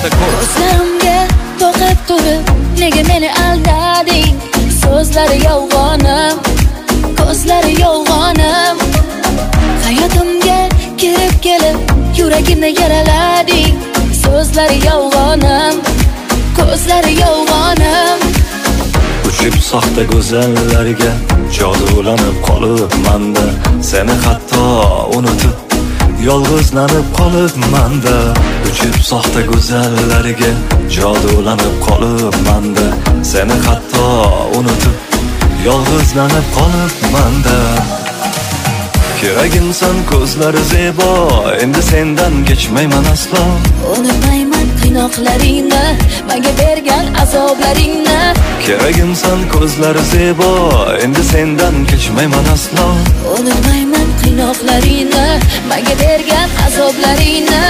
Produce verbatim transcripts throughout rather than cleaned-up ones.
nuqta com. Ko'zlarimga to'qib turib nega meni aldading? So'zlari yolg'onim, ko'zlari yolg'onim. Hayotimga kirib kelib yuragimni yaralading. So'zlari yolg'onim, ko'zlari yolg'onim. Uchib soxta go'zallarga jodulanib qolibman-da, seni hatto unutib yolg'izlanib qolibman-da. Uchib soxta go'zallarga jodulanib qolibman-da, seni hatto unutib yolg'izlanib qolibman-da. Keragimsan ko'zlari zebo, endi sendan kechmayman aslo. Unutmayman qiynoqlaringni, menga bergan azoblaringni. Keragimsan ko'zlari zebo, endi sendan kechmayman aslo. Unutmayman qiynoqlaringni, menga bergan azoblaringni.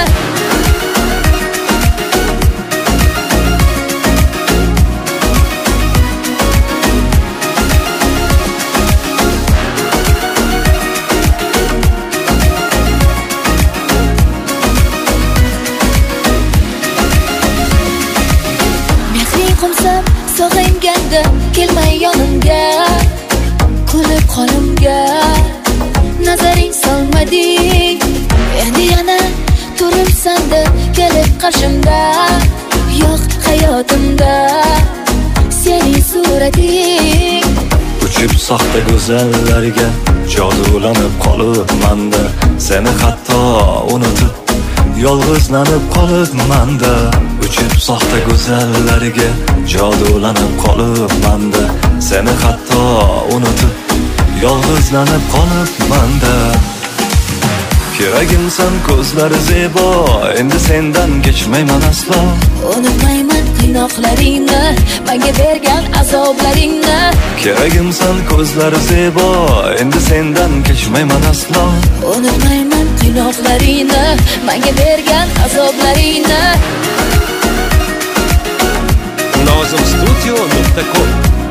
Qumsab sog'inganda kelmay yonimga, kulib qo'limga nazaring solmading. Endi yana turibsanda kelib qarshimda, yo'q hayotimda sening surating. Uchib soxta go'zallarga jodulanib qolibman-da, seni hatto unutib yolg'izlanib qolibman-da. Uchib soxta go'zallarga jodulanib qolibman-da, seni hatto unutib yolg'izlanib qolibman-da. Keragimsan ko'zlari zebo, endi sendan kechmayman aslo. Unutmayman qiynoqlaringni, menga bergan azoblaringni. Keragimsan ko'zlari zebo, endi sendan kechmayman aslo. Unutmayman qiynoqlaringni, menga bergan azoblaringni. nozim studio nuqta com